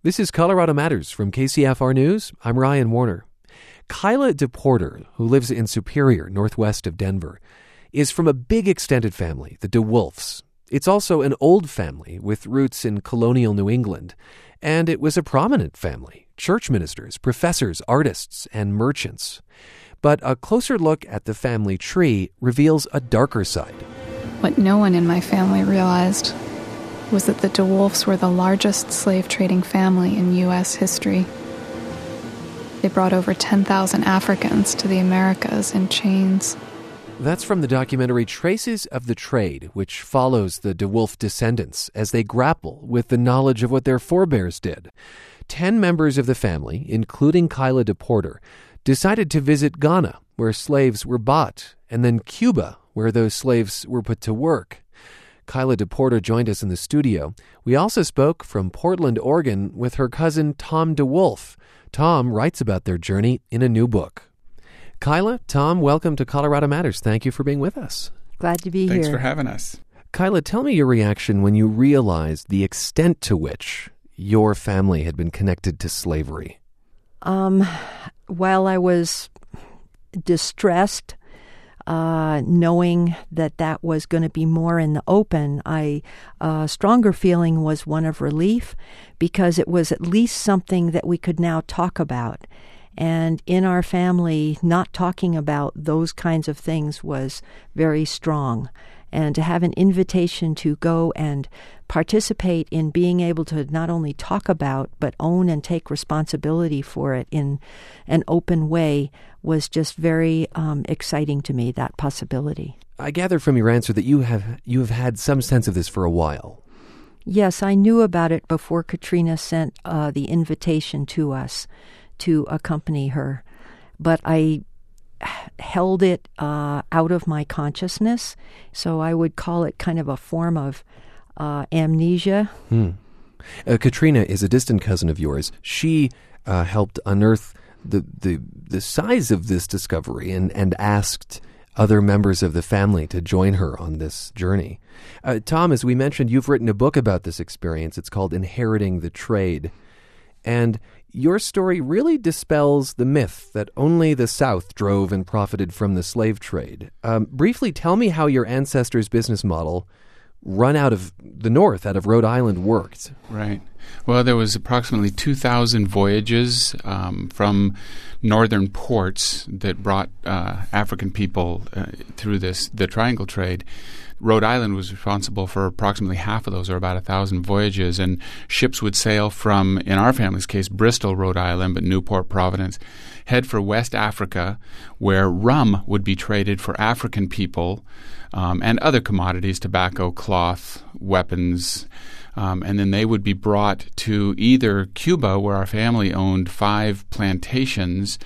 This is Colorado Matters from KCFR News. I'm Ryan Warner. Kyla DePorter, who lives in Superior, northwest of Denver, is from a big extended family, the DeWolfs. It's also an old family with roots in colonial New England, and it was a prominent family, church ministers, professors, artists, and merchants. But a closer look at the family tree reveals a darker side. What no one in my family realized was that the DeWolfs were the largest slave-trading family in U.S. history. They brought over 10,000 Africans to the Americas in chains. That's from the documentary Traces of the Trade, which follows the DeWolf descendants as they grapple with the knowledge of what their forebears did. 10 members of the family, including Kyla DePorter, decided to visit Ghana, where slaves were bought, and then Cuba, where those slaves were put to work. Kyla DePorter joined us in the studio. We also spoke from Portland, Oregon, with her cousin Tom DeWolf. Tom writes about their journey in a new book. Kyla, Tom, welcome to Colorado Matters. Thank you for being with us. Glad to be here. Thanks for having us. Kyla, tell me your reaction when you realized the extent to which your family had been connected to slavery. While I was distressed, knowing that was going to be more in the open, a stronger feeling was one of relief, because it was at least something that we could now talk about. And in our family, not talking about those kinds of things was very strong. And to have an invitation to go and participate in being able to not only talk about, but own and take responsibility for it in an open way was just very exciting to me, that possibility. I gather from your answer that you have had some sense of this for a while. Yes, I knew about it before Katrina sent the invitation to us to accompany her. But I held it out of my consciousness, so I would call it kind of a form of amnesia. Katrina is a distant cousin of yours. She helped unearth the size of this discovery and asked other members of the family to join her on this journey. Tom, as we mentioned, you've written a book about this experience. It's called Inheriting the Trade. And your story really dispels the myth that only the South drove and profited from the slave trade. Briefly, tell me how your ancestors' business model run out of the North, out of Rhode Island, worked. Right. Well, there was approximately 2,000 voyages from northern ports that brought African people through the triangle trade. Rhode Island was responsible for approximately half of those, or about 1,000 voyages, and ships would sail from, in our family's case, Bristol, Rhode Island, but Newport, Providence, head for West Africa, where rum would be traded for African people and other commodities, tobacco, cloth, weapons, and then they would be brought to either Cuba, where our family owned 5 plantations,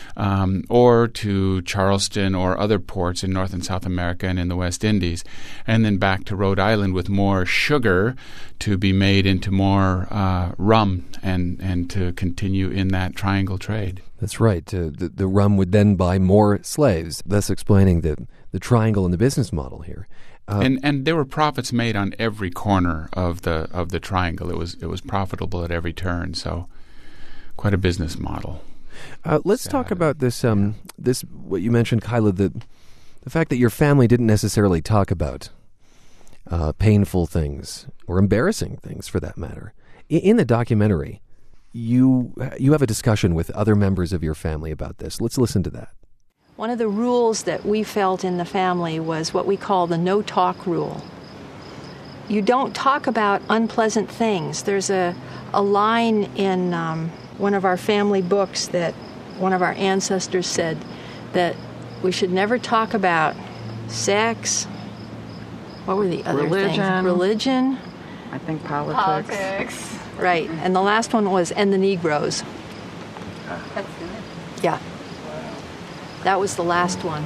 or to Charleston or other ports in North and South America and in the West Indies, and then back to Rhode Island with more sugar to be made into more rum and to continue in that triangle trade. That's right. The rum would then buy more slaves, thus explaining the triangle in the business model here. And there were profits made on every corner of the triangle. It was profitable at every turn. So quite a business model. Let's talk about this what you mentioned, Kyla, the fact that your family didn't necessarily talk about painful things or embarrassing things, for that matter. In the documentary, you have a discussion with other members of your family about this. Let's listen to that. One of the rules that we felt in the family was what we call the no-talk rule. You don't talk about unpleasant things. There's a line in one of our family books that one of our ancestors said that we should never talk about sex. What were the other things? Religion. I think politics. Right. And the last one was, and the Negroes. That's good. Yeah. That was the last one.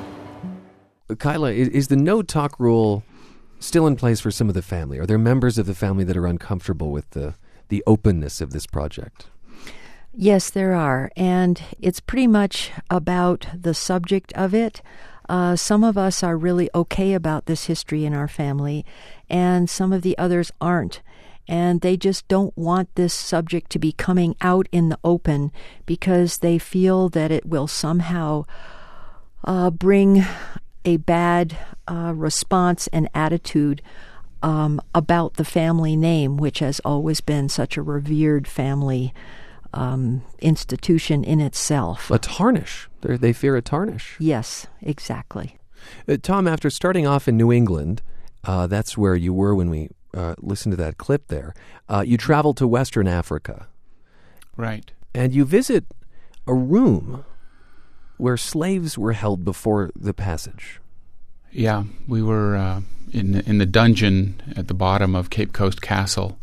Kyla, is the no-talk rule still in place for some of the family? Are there members of the family that are uncomfortable with the openness of this project? Yes, there are. And it's pretty much about the subject of it. Some of us are really okay about this history in our family, and some of the others aren't. and they just don't want this subject to be coming out in the open because they feel that it will somehow bring a bad response and attitude about the family name, which has always been such a revered family institution in itself. A tarnish. They fear a tarnish. Yes, exactly. Tom, after starting off in New England, that's where you were when we listened to that clip there, you traveled to Western Africa. Right. And you visit a room where slaves were held before the passage. Yeah, we were in the dungeon at the bottom of Cape Coast Castle,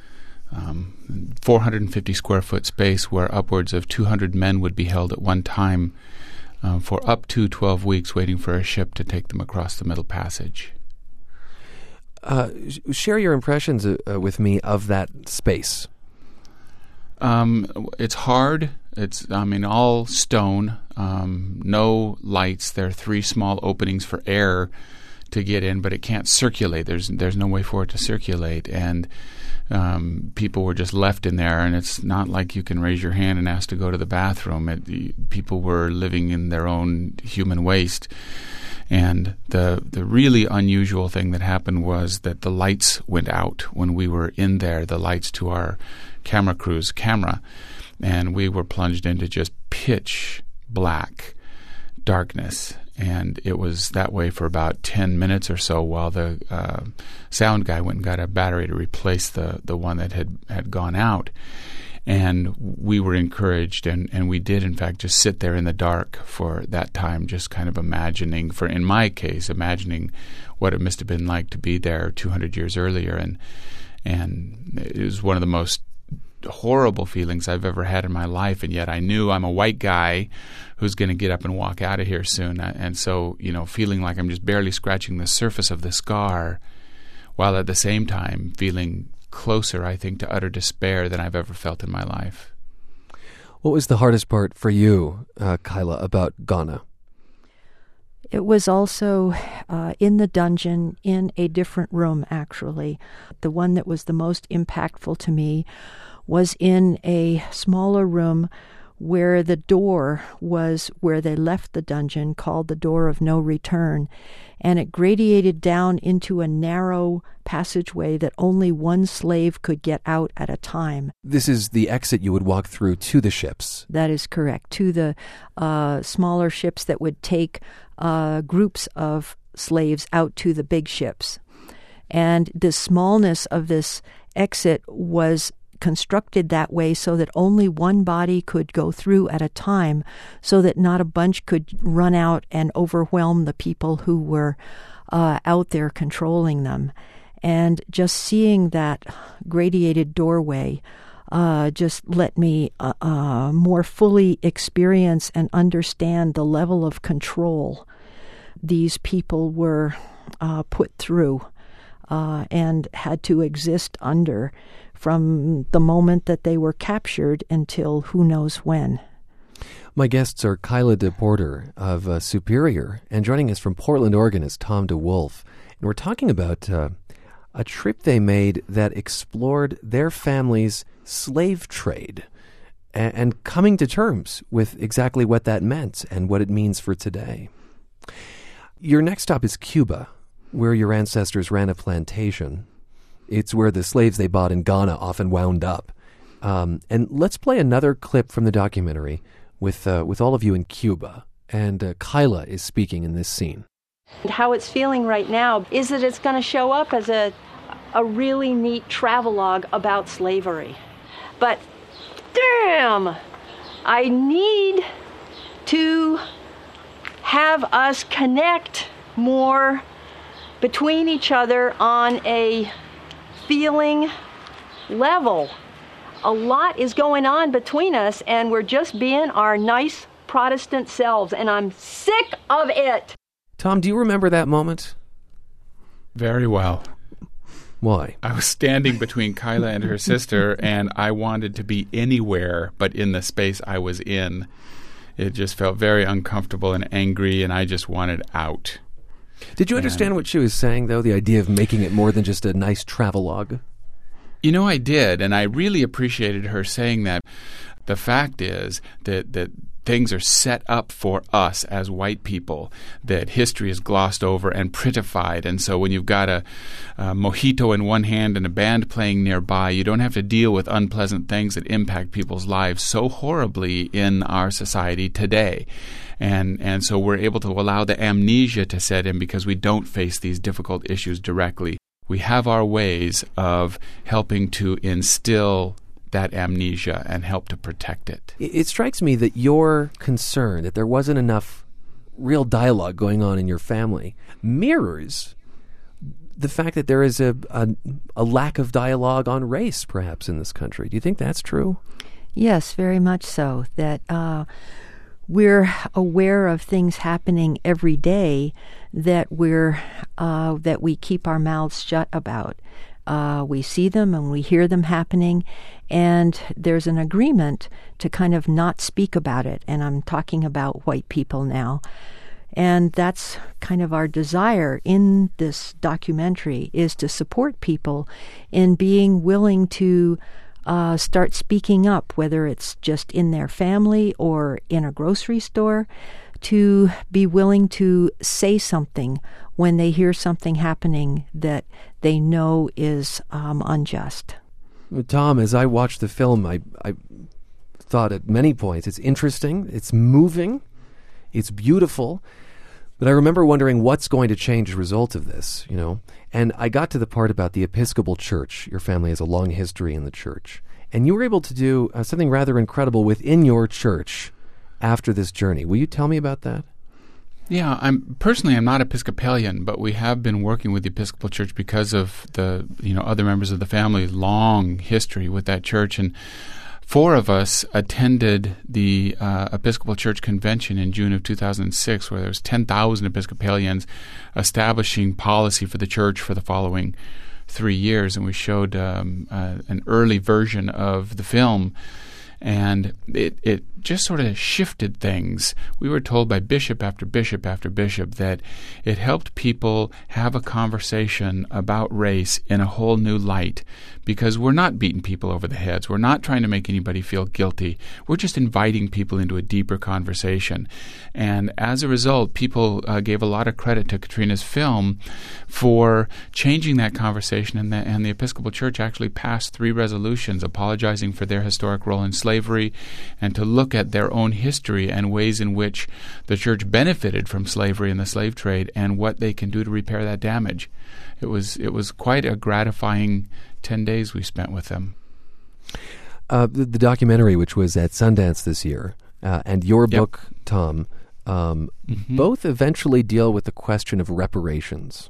450 square foot space where upwards of 200 men would be held at one time for up to 12 weeks, waiting for a ship to take them across the Middle Passage. Share your impressions with me of that space. It's hard. It's, all stone, no lights. There are 3 small openings for air to get in, but it can't circulate. There's no way for it to circulate, and people were just left in there. And it's not like you can raise your hand and ask to go to the bathroom. People were living in their own human waste. And the really unusual thing that happened was that the lights went out when we were in there, the lights to our camera crew's camera, and we were plunged into just pitch black darkness. And it was that way for about 10 minutes or so while the sound guy went and got a battery to replace the one that had gone out. And we were encouraged, and we did, in fact, just sit there in the dark for that time, just kind of imagining, in my case, imagining what it must have been like to be there 200 years earlier. And it was one of the most horrible feelings I've ever had in my life, and yet I knew I'm a white guy who's going to get up and walk out of here soon. And so, feeling like I'm just barely scratching the surface of the scar, while at the same time feeling closer, I think, to utter despair than I've ever felt in my life. What was the hardest part for you, Kyla, about Ghana? It was also in the dungeon, in a different room, actually. The one that was the most impactful to me was in a smaller room where the door was where they left the dungeon, called the Door of No Return, and it gradiated down into a narrow passageway that only one slave could get out at a time. This is the exit you would walk through to the ships. That is correct, to the smaller ships that would take groups of slaves out to the big ships. And the smallness of this exit was constructed that way so that only one body could go through at a time, so that not a bunch could run out and overwhelm the people who were out there controlling them. And just seeing that gradiated doorway just let me more fully experience and understand the level of control these people were put through and had to exist under from the moment that they were captured until who knows when. My guests are Kyla DePorter of Superior, and joining us from Portland, Oregon is Tom DeWolf. And we're talking about a trip they made that explored their family's slave trade and coming to terms with exactly what that meant and what it means for today. Your next stop is Cuba, where your ancestors ran a plantation. It's where the slaves they bought in Ghana often wound up. And let's play another clip from the documentary with all of you in Cuba. And Kyla is speaking in this scene. How it's feeling right now is that it's going to show up as a really neat travelogue about slavery. But damn, I need to have us connect more between each other on a feeling level. A lot is going on between us, and we're just being our nice Protestant selves, and I'm sick of it. Tom, do you remember that moment? Very well. Why? I was standing between Kyla and her sister, and I wanted to be anywhere but in the space I was in. It just felt very uncomfortable and angry, and I just wanted out. Did you understand what she was saying, though, the idea of making it more than just a nice travelogue? You know, I did, and I really appreciated her saying that. The fact is that things are set up for us as white people, that history is glossed over and prettified. And so when you've got a mojito in one hand and a band playing nearby, you don't have to deal with unpleasant things that impact people's lives so horribly in our society today. And so we're able to allow the amnesia to set in because we don't face these difficult issues directly. We have our ways of helping to instill that amnesia and help to protect it. It strikes me that your concern that there wasn't enough real dialogue going on in your family mirrors the fact that there is a lack of dialogue on race, perhaps, in this country. Do you think that's true? Yes, very much so. That we're aware of things happening every day that we keep our mouths shut about. We see them and we hear them happening, and there's an agreement to kind of not speak about it. And I'm talking about white people now. And that's kind of our desire in this documentary, is to support people in being willing to start speaking up, whether it's just in their family or in a grocery store, to be willing to say something when they hear something happening that they know is unjust. Tom, as I watched the film, I thought at many points it's interesting, it's moving, it's beautiful, but I remember wondering what's going to change as a result of this, you know? And I got to the part about the Episcopal Church. Your family has a long history in the church. And you were able to do something rather incredible within your church after this journey. Will you tell me about that? Yeah, I'm not Episcopalian, but we have been working with the Episcopal Church because of the other members of the family's long history with that church. And 4 of us attended the Episcopal Church Convention in June of 2006, where there was 10,000 Episcopalians establishing policy for the church for the following 3 years. And we showed an early version of the film. And it just sort of shifted things. We were told by bishop after bishop after bishop that it helped people have a conversation about race in a whole new light, because we're not beating people over the heads. We're not trying to make anybody feel guilty. We're just inviting people into a deeper conversation. And as a result, people gave a lot of credit to Katrina's film for changing that conversation, and the Episcopal Church actually passed 3 resolutions apologizing for their historic role in slavery, and to look at their own history and ways in which the church benefited from slavery and the slave trade, and what they can do to repair that damage. It was quite a gratifying 10 days we spent with them. The documentary, which was at Sundance this year, and your book, Tom, both eventually deal with the question of reparations.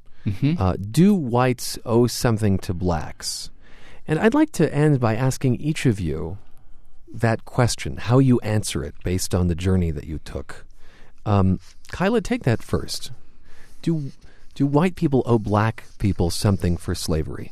Do whites owe something to blacks? And I'd like to end by asking each of you that question, how you answer it based on the journey that you took. Kyla, take that first. Do white people owe black people something for slavery?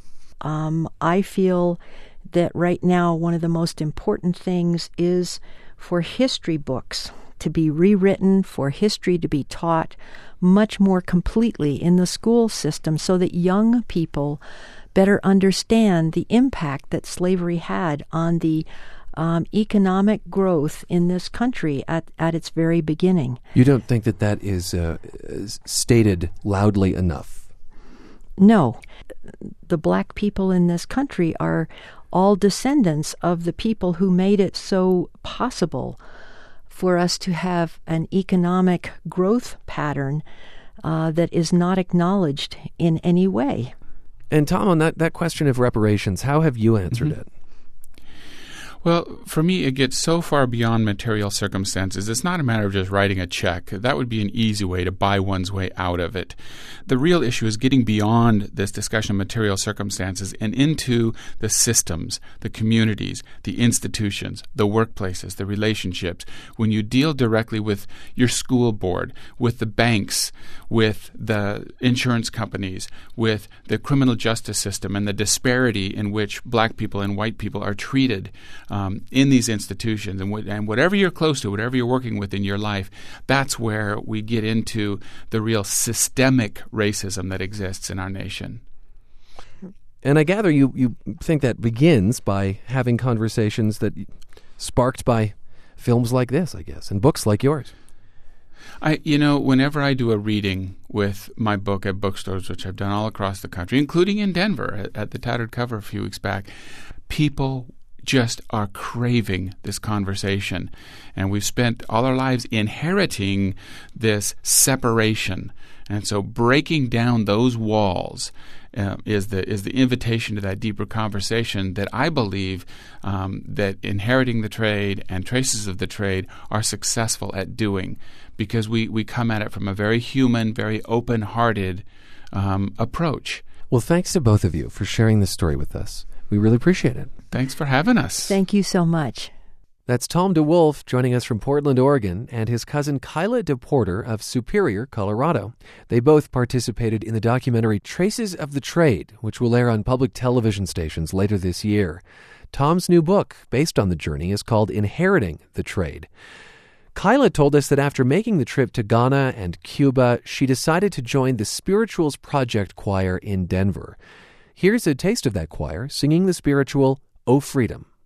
I feel that right now one of the most important things is for history books to be rewritten, for history to be taught much more completely in the school system, so that young people better understand the impact that slavery had on the economic growth in this country at its very beginning. You don't think that is stated loudly enough? No. The black people in this country are all descendants of the people who made it so possible for us to have an economic growth pattern that is not acknowledged in any way. And Tom, on that question of reparations, how have you answered it? Well, for me, it gets so far beyond material circumstances. It's not a matter of just writing a check. That would be an easy way to buy one's way out of it. The real issue is getting beyond this discussion of material circumstances and into the systems, the communities, the institutions, the workplaces, the relationships. When you deal directly with your school board, with the banks, with the insurance companies, with the criminal justice system, and the disparity in which black people and white people are treated in these institutions, and whatever you're close to, whatever you're working with in your life, that's where we get into the real systemic racism that exists in our nation. And I gather you think that begins by having conversations that sparked by films like this, I guess, and books like yours. Whenever I do a reading with my book at bookstores, which I've done all across the country, including in Denver at the Tattered Cover a few weeks back, people just are craving this conversation. And we've spent all our lives inheriting this separation. And so breaking down those walls is the invitation to that deeper conversation that I believe that Inheriting the Trade and Traces of the Trade are successful at doing, because we come at it from a very human, very open-hearted approach. Well, thanks to both of you for sharing this story with us. We really appreciate it. Thanks for having us. Thank you so much. That's Tom DeWolf joining us from Portland, Oregon, and his cousin Kyla DePorter of Superior, Colorado. They both participated in the documentary Traces of the Trade, which will air on public television stations later this year. Tom's new book, based on the journey, is called Inheriting the Trade. Kyla told us that after making the trip to Ghana and Cuba, she decided to join the Spirituals Project Choir in Denver. Here's a taste of that choir singing the spiritual, "O Freedom."